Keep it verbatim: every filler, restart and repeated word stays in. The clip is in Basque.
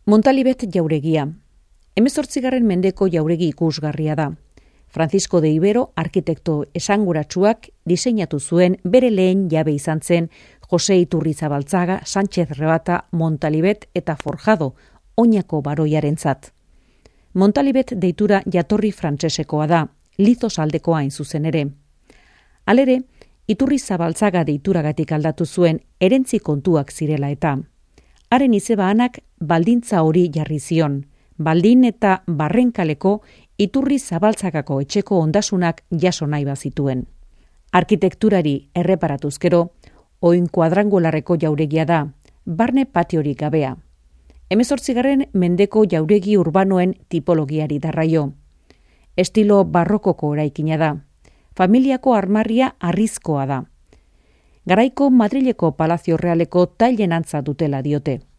Montalibet jauregia. Hemezortzigarren mendeko jauregi ikusgarria da. Francisco de Ibero arkitekto esanguratsuak diseinatu zuen bere lehen jabe izan zen Jose Iturrizabaltzaga, Sánchez Rebata, Montalibet eta Forjado, oinako baroiarentzat. Montalibet deitura jatorri frantsesekoa da, Lizos aldekoa hain zuzen ere. Halere, Iturrizabaltzaga deituragatik aldatu zuen erentzi kontuak zirela eta. Haren izebaanak baldintza hori jarri zion, baldin eta barrenkaleko Iturrizabaltzagako etxeko ondasunak jaso nahi bazituen. Arkitekturari erreparatuzkero, oin kuadrangularreko jauregia da, barne patiorik gabea. Hemezortzigarren mendeko jauregi urbanoen tipologiari darraio. Estilo barrokoko eraikina da. Familiako armarria harrizkoa da. Garaiko Madrileko Palazio Realeko tailen antza dutela diote.